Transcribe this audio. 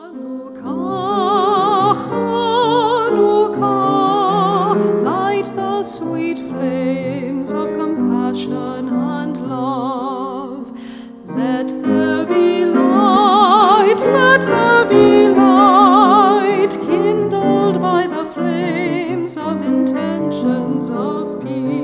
Hanukkah, light the sweet flames of compassion and love. Let there be light, kindled by the flames of intentions of peace.